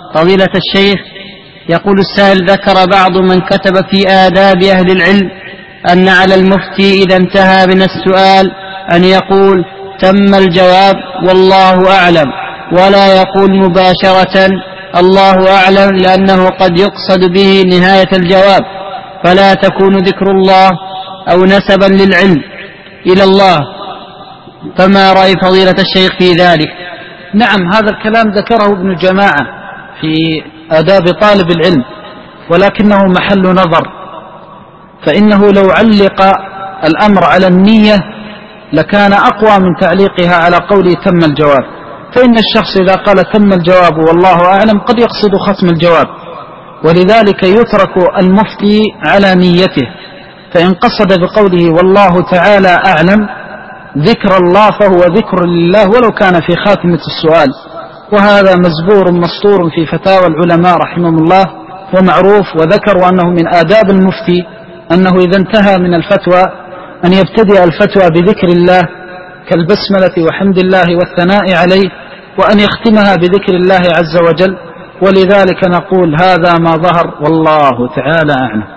فضيلة الشيخ، يقول السائل: ذكر بعض من كتب في آداب أهل العلم أن على المفتي إذا انتهى من السؤال أن يقول تم الجواب والله أعلم، ولا يقول مباشرة الله أعلم، لأنه قد يقصد به نهاية الجواب فلا تكون ذكر الله أو نسبا للعلم إلى الله، فما رأي فضيلة الشيخ في ذلك؟ نعم، هذا الكلام ذكره ابن جماعة في آداب طالب العلم، ولكنه محل نظر، فإنه لو علق الأمر على النية لكان أقوى من تعليقها على قوله تم الجواب، فإن الشخص إذا قال تم الجواب والله أعلم قد يقصد ختم الجواب، ولذلك يترك المفتي على نيته، فإن قصد بقوله والله تعالى أعلم ذكر الله فهو ذكر لله ولو كان في خاتمة السؤال، وهذا مزبور مسطور في فتاوى العلماء رحمهم الله ومعروف، وذكروا أنه من آداب المفتي أنه إذا انتهى من الفتوى أن يبتدئ الفتوى بذكر الله كالبسملة وحمد الله والثناء عليه، وأن يختمها بذكر الله عز وجل، ولذلك نقول هذا ما ظهر والله تعالى أعلم.